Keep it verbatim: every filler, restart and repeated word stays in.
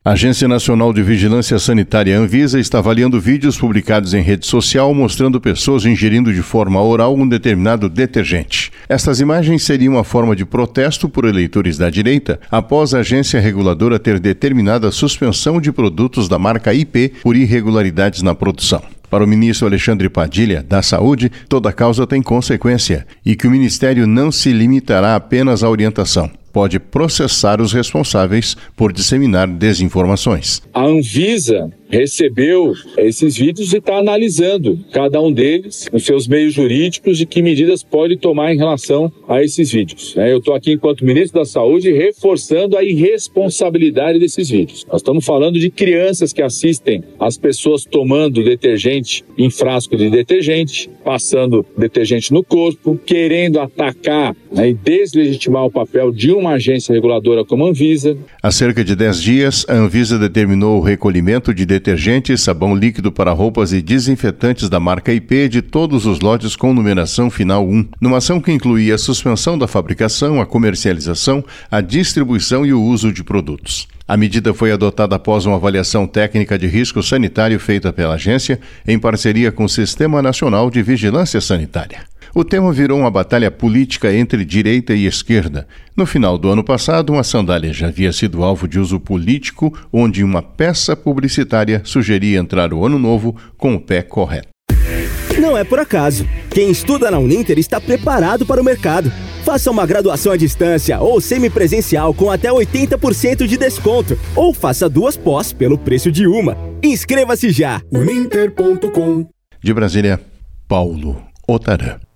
A Agência Nacional de Vigilância Sanitária Anvisa está avaliando vídeos publicados em rede social mostrando pessoas ingerindo de forma oral um determinado detergente. Estas imagens seriam uma forma de protesto por eleitores da direita após a agência reguladora ter determinado a suspensão de produtos da marca I P por irregularidades na produção. Para o ministro Alexandre Padilha, da Saúde, toda causa tem consequência e que o Ministério não se limitará apenas à orientação. Pode processar os responsáveis por disseminar desinformações. A Anvisa recebeu esses vídeos e está analisando cada um deles, os seus meios jurídicos, de que medidas pode tomar em relação a esses vídeos. Eu estou aqui, enquanto ministro da Saúde, reforçando a irresponsabilidade desses vídeos. Nós estamos falando de crianças que assistem as pessoas tomando detergente em frasco de detergente, passando detergente no corpo, querendo atacar, né, e deslegitimar o papel de uma agência reguladora como a Anvisa. Há cerca de dez dias, a Anvisa determinou o recolhimento de detergente, sabão líquido para roupas e desinfetantes da marca I P de todos os lotes com numeração final um, numa ação que incluía a suspensão da fabricação, a comercialização, a distribuição e o uso de produtos. A medida foi adotada após uma avaliação técnica de risco sanitário feita pela agência, em parceria com o Sistema Nacional de Vigilância Sanitária. O tema virou uma batalha política entre direita e esquerda. No final do ano passado, uma sandália já havia sido alvo de uso político, onde uma peça publicitária sugeria entrar o ano novo com o pé correto. Não é por acaso. Quem estuda na Uninter está preparado para o mercado. Faça uma graduação à distância ou semipresencial com até oitenta por cento de desconto. Ou faça duas pós pelo preço de uma. Inscreva-se já! uninter ponto com. De Brasília, Paulo Otarã.